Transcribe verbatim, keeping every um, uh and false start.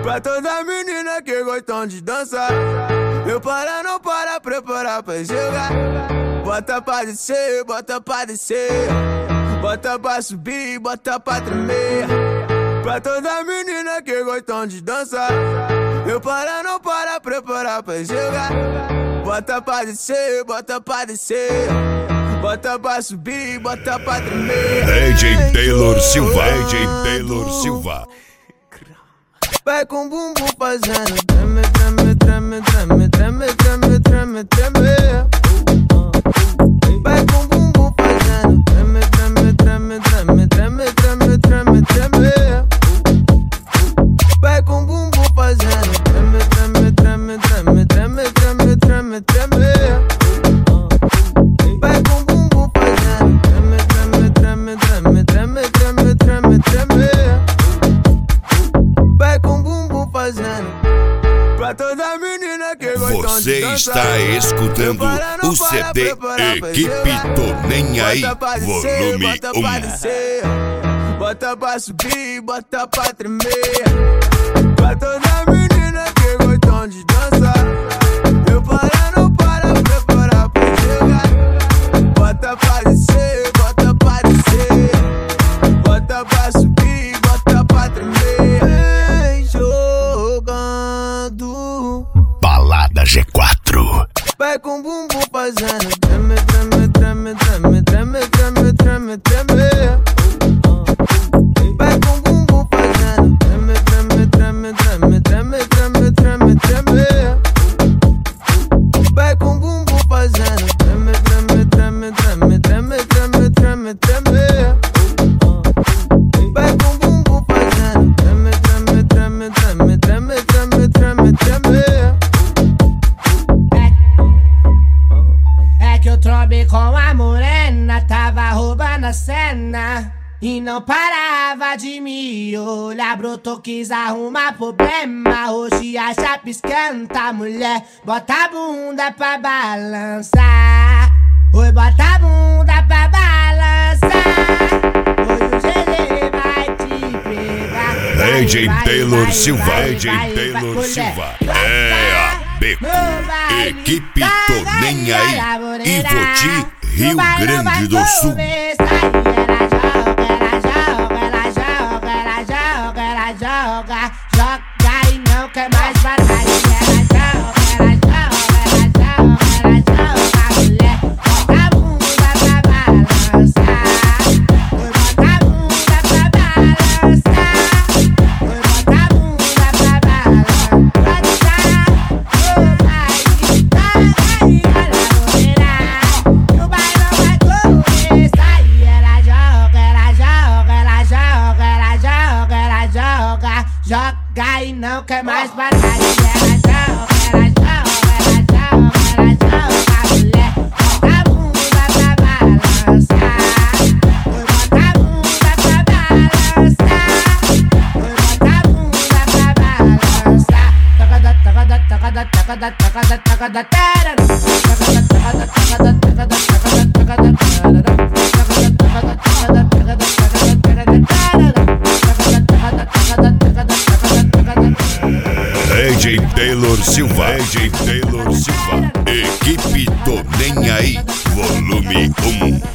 Pra toda menina que gostam de dançar, eu para, não para, preparar pra jogar. Bota pra descer, bota pra descer, bota pra subir, bota pra tremer. Pra toda menina que gostam de dançar, eu para, não para, preparar pra jogar. Bota pra descer, bota pra descer, bota pra subir, bota pra tremer. D J Taylor Silva, D J Taylor Silva. Vai com o bumbum fazendo treme, treme, treme, treme, treme, treme, treme, treme. Vai com o bumbum fazendo treme, treme, treme, treme, treme, treme, treme, treme. Vai com o bumbum fazendo treme, treme, treme, treme, treme, treme, treme, treme. Vai com o bumbum fazendo treme, treme, treme, treme, treme, treme, treme, treme. Vai com o bumbum fazendo. Pra toda menina que gostam Você de dançar, está escutando o C D Equipe Tô Nem Aí, volume um. Bota pra subir, bota pra tremer. Pra toda menina que gostam de dançar, eu para, não para, preparar pra jogar. Bota pra descer, bota pra descer, bota pra subir, bota pra tremer. Vem jogando Balada G quatro. vai com o bumbum fazendo treme, treme, treme, treme, treme, treme, treme, treme. Vai com o bumbum fazendo treme, treme, treme, treme, treme, treme, treme, treme. Vai com o bumbum fazendo treme, treme, treme, treme, treme, treme, treme, treme. Vai com o bumbum fazendo treme, treme, treme, treme, treme, treme, treme, treme. É que eu trombei com a morena, tava roubando a cena e não parava de me olhar. Brotou, quis arrumar problema, hoje acha piscanta. Mulher, bota a bunda pra balançar. Oi, bota a bunda pra balançar. Hoje o G G vai te pegar. D J Vai, Taylor vai, Silva, vai, D J vai, vai, Taylor vai, Silva. mulher. É a Beco, Equipe Tô Nem Aí, Ivoti, Rio Grande do Sul. Joga, joga e não quer mais batalha. Ela joga, ela joga, ela joga, ela joga. Mulher, bota a bunda pra balançar. Oi, bota a bunda pra balançar. Oi, bota a bunda pra balançar. Oh, vai, vai, galera, que o bailão vai começar. E ela joga, ela joga, ela joga, ela joga, ela joga. Joga e não quer mais batalha. Ela joga, ela joga, ela joga, ela joga. Mulher, bota a bunda pra balançar. Oi, bota a bunda pra balançar. Oi, bota a bunda pra balançar. Tacada, tacada, tacada, tacada, tacada, tacada, tarara. Tacada, tacada, tacada, tacada, tacada, tacada, tarara. Tacada, tacada, tacada, tacada, tacada, tacada, tarara. D J Taylor Silva, D J Taylor Silva, Equipe Tô Nem Aí, volume um.